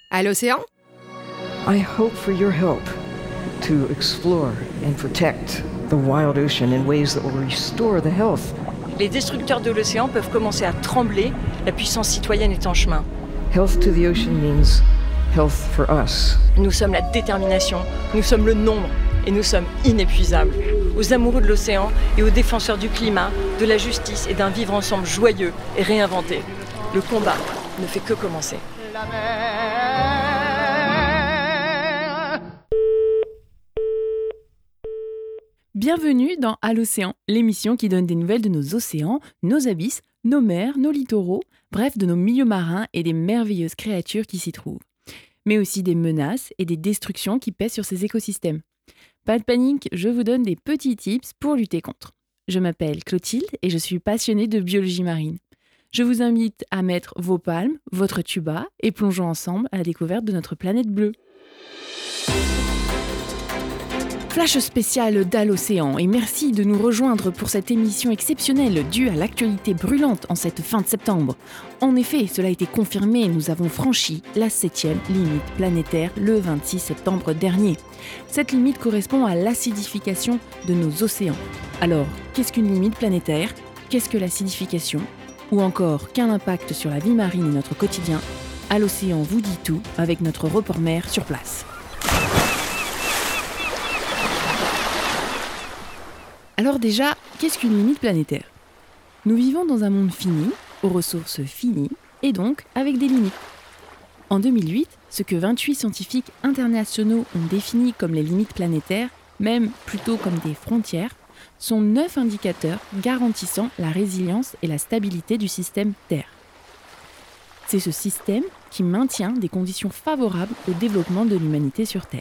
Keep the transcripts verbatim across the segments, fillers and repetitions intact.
À l'océan? I hope for your help to explore and protect the wild ocean in ways that will restore the health. Les destructeurs de l'océan peuvent commencer à trembler, la puissance citoyenne est en chemin. Health to the ocean means health for us. Nous sommes la détermination, nous sommes le nombre et nous sommes inépuisables. Aux amoureux de l'océan et aux défenseurs du climat, de la justice et d'un vivre ensemble joyeux et réinventé. Le combat ne fait que commencer. La mer. Bienvenue dans À l'océan, l'émission qui donne des nouvelles de nos océans, nos abysses, nos mers, nos littoraux, bref de nos milieux marins et des merveilleuses créatures qui s'y trouvent. Mais aussi des menaces et des destructions qui pèsent sur ces écosystèmes. Pas de panique, je vous donne des petits tips pour lutter contre. Je m'appelle Clotilde et je suis passionnée de biologie marine. Je vous invite à mettre vos palmes, votre tuba et plongeons ensemble à la découverte de notre planète bleue. Flash spécial d'À l'océan et merci de nous rejoindre pour cette émission exceptionnelle due à l'actualité brûlante en cette fin de septembre. En effet, cela a été confirmé, nous avons franchi la septième limite planétaire le vingt-six septembre dernier. Cette limite correspond à l'acidification de nos océans. Alors, qu'est-ce qu'une limite planétaire? Qu'est-ce que l'acidification? Ou encore, quel impact sur la vie marine et notre quotidien? À l'océan vous dit tout avec notre report mer sur place. Alors déjà, qu'est-ce qu'une limite planétaire? Nous vivons dans un monde fini, aux ressources finies, et donc avec des limites. En deux mille huit, ce que vingt-huit scientifiques internationaux ont défini comme les limites planétaires, même plutôt comme des frontières, sont neuf indicateurs garantissant la résilience et la stabilité du système Terre. C'est ce système qui maintient des conditions favorables au développement de l'humanité sur Terre.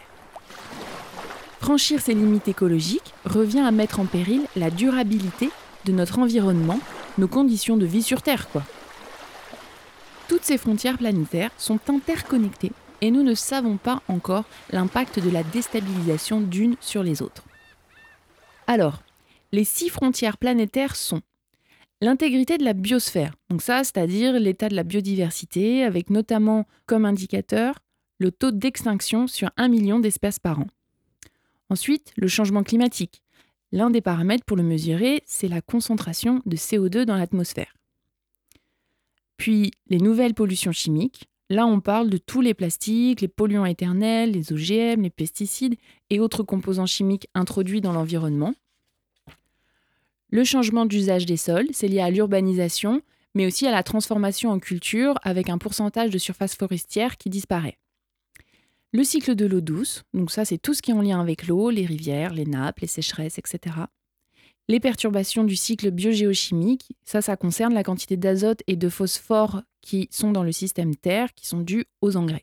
Franchir ces limites écologiques revient à mettre en péril la durabilité de notre environnement, nos conditions de vie sur Terre, quoi. Toutes ces frontières planétaires sont interconnectées et nous ne savons pas encore l'impact de la déstabilisation d'une sur les autres. Alors, les six frontières planétaires sont l'intégrité de la biosphère, donc ça, c'est-à-dire l'état de la biodiversité, avec notamment comme indicateur le taux d'extinction sur un million d'espèces par an. Ensuite, le changement climatique. L'un des paramètres pour le mesurer, c'est la concentration de C O deux dans l'atmosphère. Puis, les nouvelles pollutions chimiques. Là, on parle de tous les plastiques, les polluants éternels, les O G M, les pesticides et autres composants chimiques introduits dans l'environnement. Le changement d'usage des sols, c'est lié à l'urbanisation, mais aussi à la transformation en culture avec un pourcentage de surface forestière qui disparaît. Le cycle de l'eau douce, donc ça c'est tout ce qui est en lien avec l'eau, les rivières, les nappes, les sécheresses, et cetera. Les perturbations du cycle biogéochimique, ça ça concerne la quantité d'azote et de phosphore qui sont dans le système Terre, qui sont dus aux engrais.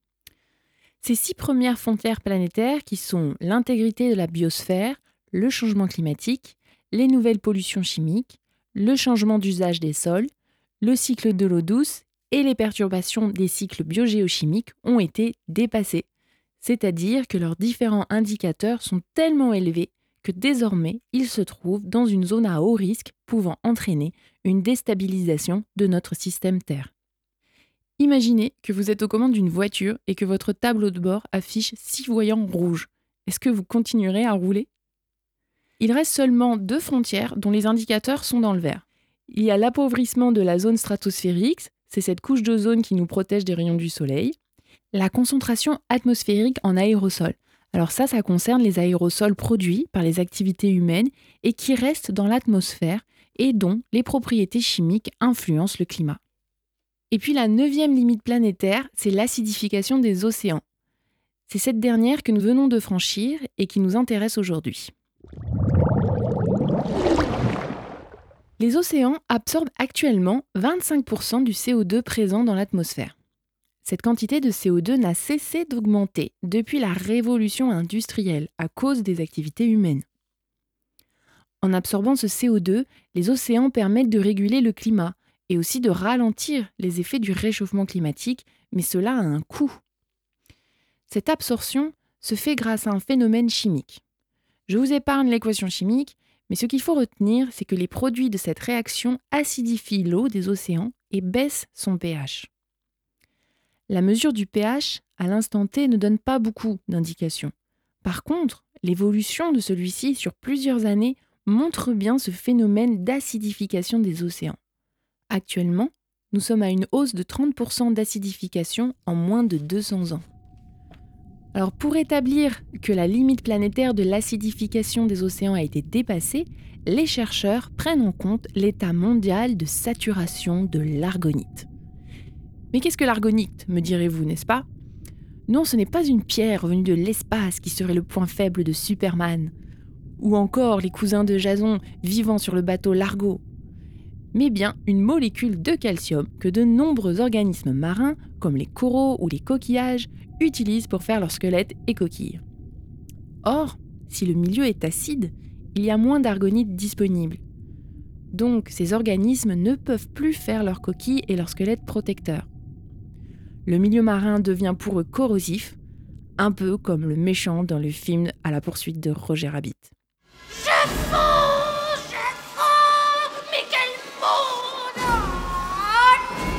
Ces six premières frontières planétaires qui sont l'intégrité de la biosphère, le changement climatique, les nouvelles pollutions chimiques, le changement d'usage des sols, le cycle de l'eau douce et les perturbations des cycles biogéochimiques ont été dépassées. C'est-à-dire que leurs différents indicateurs sont tellement élevés que désormais, ils se trouvent dans une zone à haut risque pouvant entraîner une déstabilisation de notre système Terre. Imaginez que vous êtes aux commandes d'une voiture et que votre tableau de bord affiche six voyants rouges. Est-ce que vous continuerez à rouler? Il reste seulement deux frontières dont les indicateurs sont dans le vert. Il y a l'appauvrissement de la zone stratosphérique, c'est cette couche d'ozone qui nous protège des rayons du soleil. La concentration atmosphérique en aérosols. Alors ça, ça concerne les aérosols produits par les activités humaines et qui restent dans l'atmosphère et dont les propriétés chimiques influencent le climat. Et puis la neuvième limite planétaire, c'est l'acidification des océans. C'est cette dernière que nous venons de franchir et qui nous intéresse aujourd'hui. Les océans absorbent actuellement vingt-cinq pour cent du C O deux présent dans l'atmosphère. Cette quantité de C O deux n'a cessé d'augmenter depuis la révolution industrielle à cause des activités humaines. En absorbant ce C O deux, les océans permettent de réguler le climat et aussi de ralentir les effets du réchauffement climatique, mais cela a un coût. Cette absorption se fait grâce à un phénomène chimique. Je vous épargne l'équation chimique, mais ce qu'il faut retenir, c'est que les produits de cette réaction acidifient l'eau des océans et baissent son pH. La mesure du pH, à l'instant T, ne donne pas beaucoup d'indications. Par contre, l'évolution de celui-ci sur plusieurs années montre bien ce phénomène d'acidification des océans. Actuellement, nous sommes à une hausse de trente pour cent d'acidification en moins de deux cents ans. Alors pour établir que la limite planétaire de l'acidification des océans a été dépassée, les chercheurs prennent en compte l'état mondial de saturation de l'argonite. Mais qu'est-ce que l'argonite, me direz-vous, n'est-ce pas ? Non, ce n'est pas une pierre venue de l'espace qui serait le point faible de Superman, ou encore les cousins de Jason vivant sur le bateau Largo, mais bien une molécule de calcium que de nombreux organismes marins, comme les coraux ou les coquillages, utilisent pour faire leurs squelettes et coquilles. Or, si le milieu est acide, il y a moins d'argonite disponible. Donc, ces organismes ne peuvent plus faire leurs coquilles et leurs squelettes protecteurs. Le milieu marin devient pour eux corrosif, un peu comme le méchant dans le film À la poursuite de Roger Rabbit. Je fonds, je fonds, mais quel monde! Oh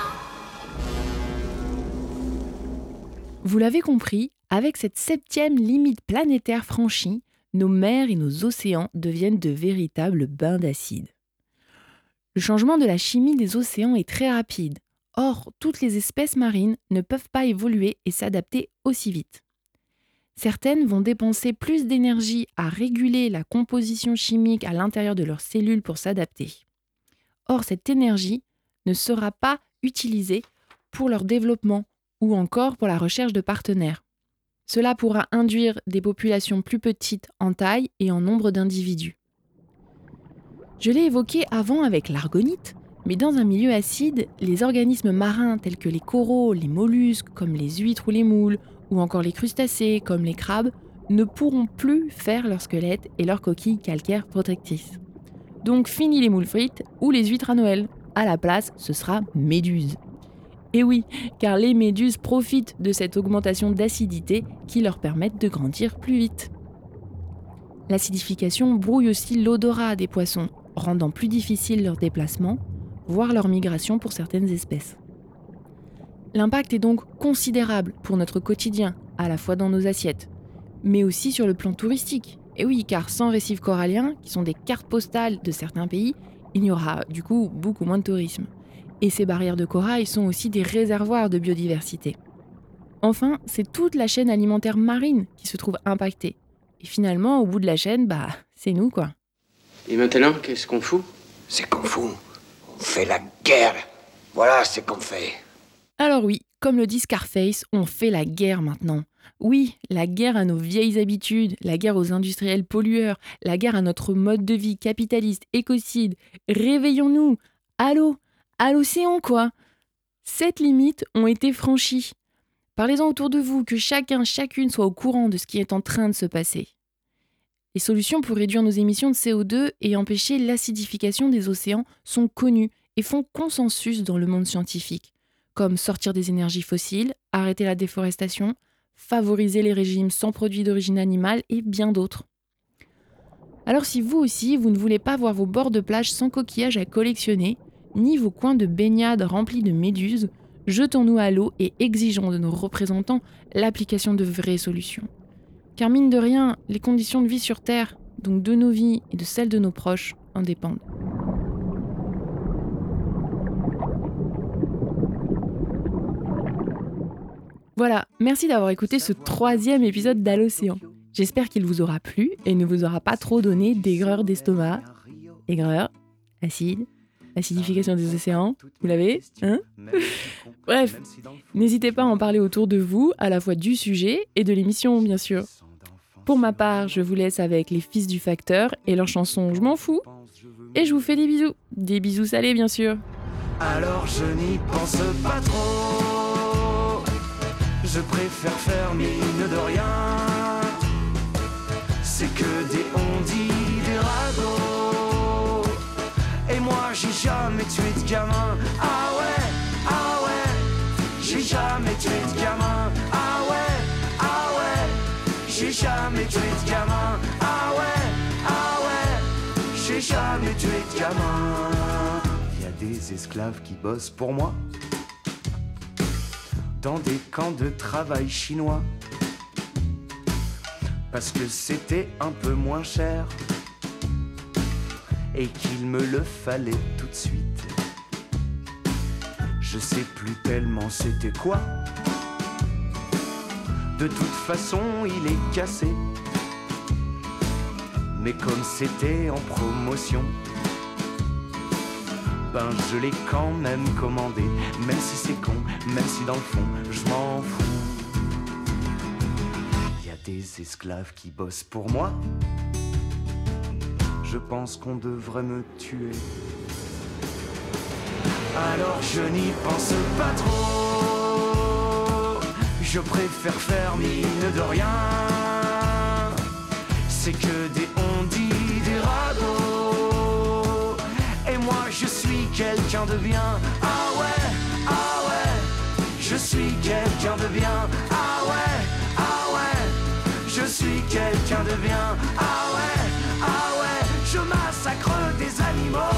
non! Vous l'avez compris, avec cette septième limite planétaire franchie, nos mers et nos océans deviennent de véritables bains d'acide. Le changement de la chimie des océans est très rapide. Or, toutes les espèces marines ne peuvent pas évoluer et s'adapter aussi vite. Certaines vont dépenser plus d'énergie à réguler la composition chimique à l'intérieur de leurs cellules pour s'adapter. Or, cette énergie ne sera pas utilisée pour leur développement ou encore pour la recherche de partenaires. Cela pourra induire des populations plus petites en taille et en nombre d'individus. Je l'ai évoqué avant avec l'argonite, mais dans un milieu acide, les organismes marins tels que les coraux, les mollusques comme les huîtres ou les moules, ou encore les crustacés comme les crabes, ne pourront plus faire leurs squelettes et leurs coquilles calcaires protectrices. Donc fini les moules frites ou les huîtres à Noël. À la place, ce sera méduses. Et oui, car les méduses profitent de cette augmentation d'acidité qui leur permettent de grandir plus vite. L'acidification brouille aussi l'odorat des poissons, rendant plus difficile leur déplacement, voire leur migration pour certaines espèces. L'impact est donc considérable pour notre quotidien, à la fois dans nos assiettes, mais aussi sur le plan touristique. Et oui, car sans récifs coralliens, qui sont des cartes postales de certains pays, il y aura du coup beaucoup moins de tourisme. Et ces barrières de corail sont aussi des réservoirs de biodiversité. Enfin, c'est toute la chaîne alimentaire marine qui se trouve impactée. Et finalement, au bout de la chaîne, bah, c'est nous quoi. Et maintenant, qu'est-ce qu'on fout ? C'est qu'on fout. On fait la guerre. Voilà ce qu'on fait. Alors oui, comme le dit Scarface, on fait la guerre maintenant. Oui, la guerre à nos vieilles habitudes, la guerre aux industriels pollueurs, la guerre à notre mode de vie capitaliste, écocide. Réveillons-nous. Allô ? À l'océan quoi ? Sept limites ont été franchies. Parlez-en autour de vous, que chacun, chacune soit au courant de ce qui est en train de se passer. Les solutions pour réduire nos émissions de C O deux et empêcher l'acidification des océans sont connues et font consensus dans le monde scientifique, comme sortir des énergies fossiles, arrêter la déforestation, favoriser les régimes sans produits d'origine animale et bien d'autres. Alors si vous aussi, vous ne voulez pas voir vos bords de plage sans coquillages à collectionner, ni vos coins de baignade remplis de méduses, jetons-nous à l'eau et exigeons de nos représentants l'application de vraies solutions. Car mine de rien, les conditions de vie sur Terre, donc de nos vies et de celles de nos proches, en dépendent. Voilà, merci d'avoir écouté ce troisième épisode d'À l'Océan. J'espère qu'il vous aura plu et ne vous aura pas trop donné d'aigreur d'estomac. Aigreur, acide, acidification des océans, vous l'avez, hein ? Bref, n'hésitez pas à en parler autour de vous, à la fois du sujet et de l'émission, bien sûr. Pour ma part, je vous laisse avec les Fils du Facteur et leur chanson « Je m'en fous ». Et je vous fais des bisous. Des bisous salés, bien sûr. Alors je n'y pense pas trop. Je préfère faire mine de rien. C'est que des on-dit, des ragots. Et moi j'ai jamais tué de gamin. Ah ouais, ah ouais. J'ai jamais tué de gamin. Ah ouais, ah ouais. J'ai jamais tué de gamin. Ah ouais, ah ouais. J'ai jamais tué de gamin. Y a des esclaves qui bossent pour moi. dans des camps de travail chinois, parce que c'était un peu moins cher et qu'il me le fallait tout de suite. Je sais plus tellement c'était quoi. De toute façon il est cassé, mais comme c'était en promotion, ben je l'ai quand même commandé. Même si c'est con, même si dans le fond je m'en fous. Y a des esclaves qui bossent pour moi. Je pense qu'on devrait me tuer. Alors je n'y pense pas trop. Je préfère faire mine de rien. C'est que des on-dit, des ragots. Et moi je suis quelqu'un de bien. Ah ouais, ah ouais. Je suis quelqu'un de bien. Ah ouais, ah ouais. Je suis quelqu'un de bien. Ah ouais, ah ouais. Je massacre des animaux.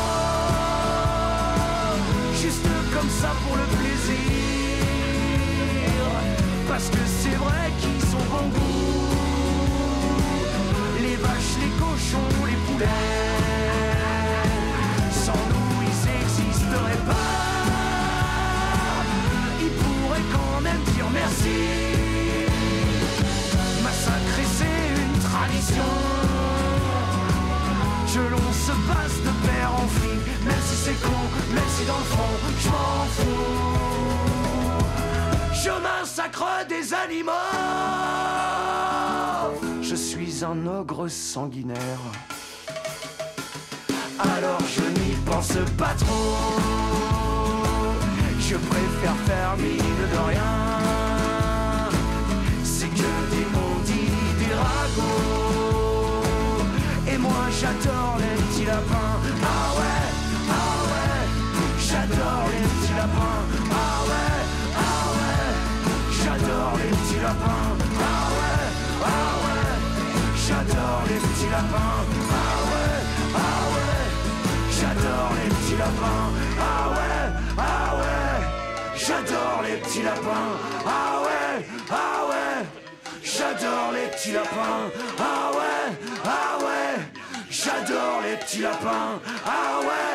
Juste comme ça pour le plaisir. Parce que c'est vrai qu'ils sont bon goût. Les vaches, les cochons, les poulets, sans nous ils n'existeraient pas. Ils pourraient quand même dire merci. Massacrer c'est une tradition. Je l'on se passe de père en fille. Même si c'est con, même si dans le fond je m'en fous. Je massacre des animaux. Je suis un ogre sanguinaire. Alors je n'y pense pas trop. Je préfère faire mine de rien. C'est que des on-dit, des ragots. Et moi j'adore les petits lapins. Ah ouais, ah ouais. J'adore les petits lapins. Ah ouais, ah ouais. J'adore les petits lapins. Ah ouais, ah ouais. J'adore les petits lapins. Ah ouais, ah ouais. J'adore les petits lapins. Ah ouais, ah ouais. J'adore les petits lapins. Ah ouais, ah ouais. J'adore les petits lapins. Ah ouais, ah ouais. J'adore les petits lapins. Ah ouais.